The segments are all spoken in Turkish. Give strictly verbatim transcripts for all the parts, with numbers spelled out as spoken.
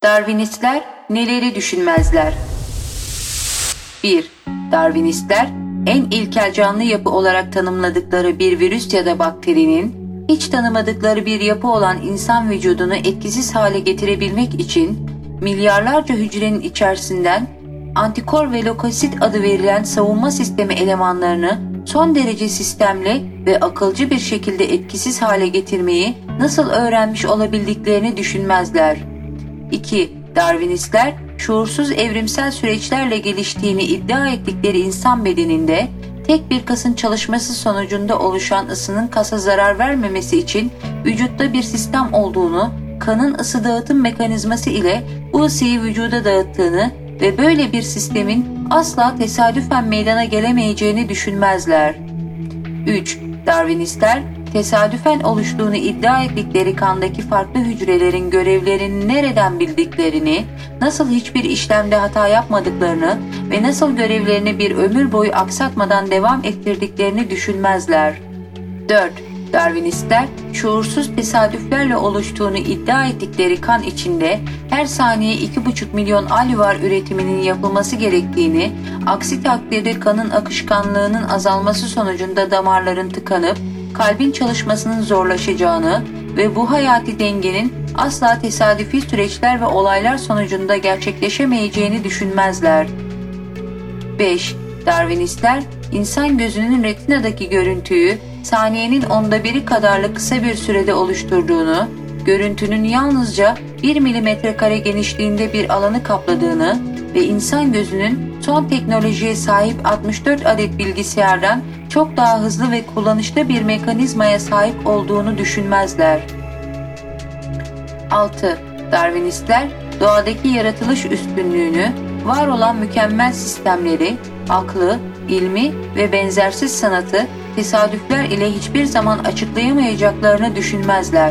Darwinistler neleri düşünmezler? bir. Darwinistler, en ilkel canlı yapı olarak tanımladıkları bir virüs ya da bakterinin, hiç tanımadıkları bir yapı olan insan vücudunu etkisiz hale getirebilmek için milyarlarca hücrenin içerisinden antikor ve lökosit adı verilen savunma sistemi elemanlarını son derece sistemli ve akılcı bir şekilde etkisiz hale getirmeyi nasıl öğrenmiş olabildiklerini düşünmezler. iki. Darwinistler, şuursuz evrimsel süreçlerle geliştiğini iddia ettikleri insan bedeninde tek bir kasın çalışması sonucunda oluşan ısının kasa zarar vermemesi için vücutta bir sistem olduğunu, kanın ısı dağıtım mekanizması ile bu ısıyı vücuda dağıttığını ve böyle bir sistemin asla tesadüfen meydana gelemeyeceğini düşünmezler. üç. Darwinistler, tesadüfen oluştuğunu iddia ettikleri kandaki farklı hücrelerin görevlerini nereden bildiklerini, nasıl hiçbir işlemde hata yapmadıklarını ve nasıl görevlerini bir ömür boyu aksatmadan devam ettirdiklerini düşünmezler. dört. Darwinistler, şuursuz tesadüflerle oluştuğunu iddia ettikleri kan içinde her saniye iki buçuk milyon alüvar üretiminin yapılması gerektiğini, aksi takdirde kanın akışkanlığının azalması sonucunda damarların tıkanıp kalbin çalışmasının zorlaşacağını ve bu hayati dengenin asla tesadüfi süreçler ve olaylar sonucunda gerçekleşemeyeceğini düşünmezler. beş. Darwinistler, insan gözünün retinadaki görüntüyü saniyenin onda biri kadarlık kısa bir sürede oluşturduğunu, görüntünün yalnızca bir milimetre kare genişliğinde bir alanı kapladığını ve insan gözünün son teknolojiye sahip altmış dört adet bilgisayardan çok daha hızlı ve kullanışlı bir mekanizmaya sahip olduğunu düşünmezler. altı. Darwinistler, doğadaki yaratılış üstünlüğünü, var olan mükemmel sistemleri, aklı, ilmi ve benzersiz sanatı tesadüfler ile hiçbir zaman açıklayamayacaklarını düşünmezler.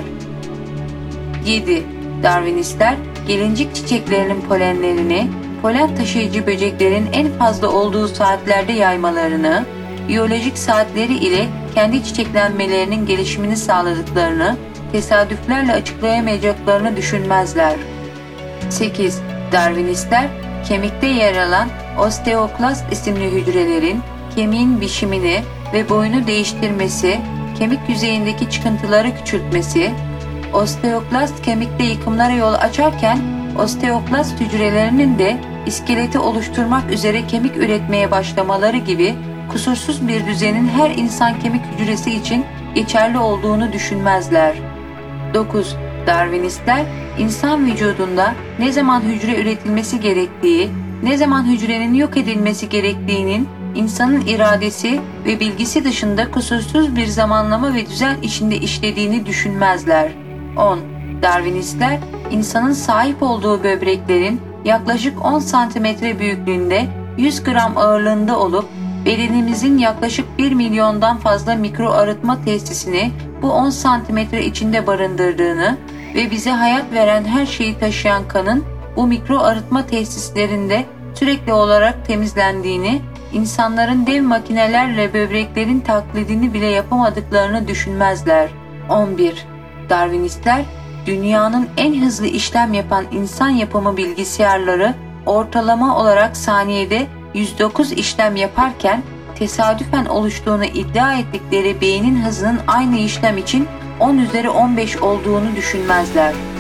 yedi. Darwinistler, gelincik çiçeklerinin polenlerini, polen taşıyıcı böceklerin en fazla olduğu saatlerde yaymalarını, biyolojik saatleri ile kendi çiçeklenmelerinin gelişimini sağladıklarını, tesadüflerle açıklayamayacaklarını düşünmezler. sekiz. Darwinistler, kemikte yer alan osteoklast isimli hücrelerin kemiğin biçimini ve boyunu değiştirmesi, kemik yüzeyindeki çıkıntıları küçültmesi, osteoklast kemikte yıkımlara yol açarken osteoklast hücrelerinin de iskeleti oluşturmak üzere kemik üretmeye başlamaları gibi kusursuz bir düzenin her insan kemik hücresi için geçerli olduğunu düşünmezler. dokuz. Darwinistler, insan vücudunda ne zaman hücre üretilmesi gerektiği, ne zaman hücrenin yok edilmesi gerektiğinin insanın iradesi ve bilgisi dışında kusursuz bir zamanlama ve düzen içinde işlediğini düşünmezler. on. Darwinistler, insanın sahip olduğu böbreklerin yaklaşık on santimetre büyüklüğünde, yüz gram ağırlığında olup bedenimizin yaklaşık bir milyondan fazla mikro arıtma testisini bu on santimetre içinde barındırdığını ve bize hayat veren her şeyi taşıyan kanın bu mikro arıtma tesislerinde sürekli olarak temizlendiğini, insanların dev makinelerle böbreklerin taklidini bile yapamadıklarını düşünmezler. on bir. Darwinistler, dünyanın en hızlı işlem yapan insan yapımı bilgisayarları ortalama olarak saniyede yüz dokuz işlem yaparken tesadüfen oluştuğunu iddia ettikleri beynin hızının aynı işlem için on üzeri on beş olduğunu düşünmezler.